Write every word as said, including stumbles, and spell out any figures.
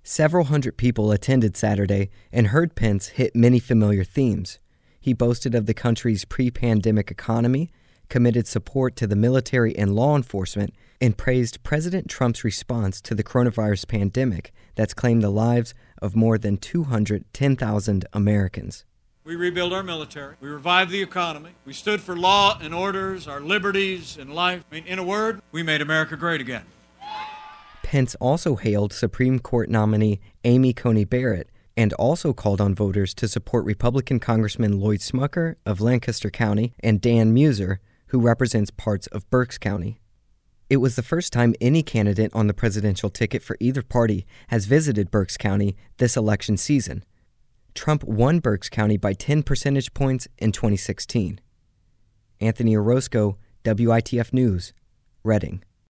Several hundred people attended Saturday and heard Pence hit many familiar themes. He boasted of the country's pre-pandemic economy, committed support to the military and law enforcement, and praised President Trump's response to the coronavirus pandemic that's claimed the lives of more than two hundred ten thousand Americans. We rebuilt our military. We revived the economy. We stood for law and orders, our liberties and life. I mean, in a word, we made America great again. Pence also hailed Supreme Court nominee Amy Coney Barrett and also called on voters to support Republican Congressman Lloyd Smucker of Lancaster County and Dan Muser, who represents parts of Berks County. It was the first time any candidate on the presidential ticket for either party has visited Berks County this election season. Trump won Berks County by ten percentage points in twenty sixteen. Anthony Orozco, W I T F News, Reading.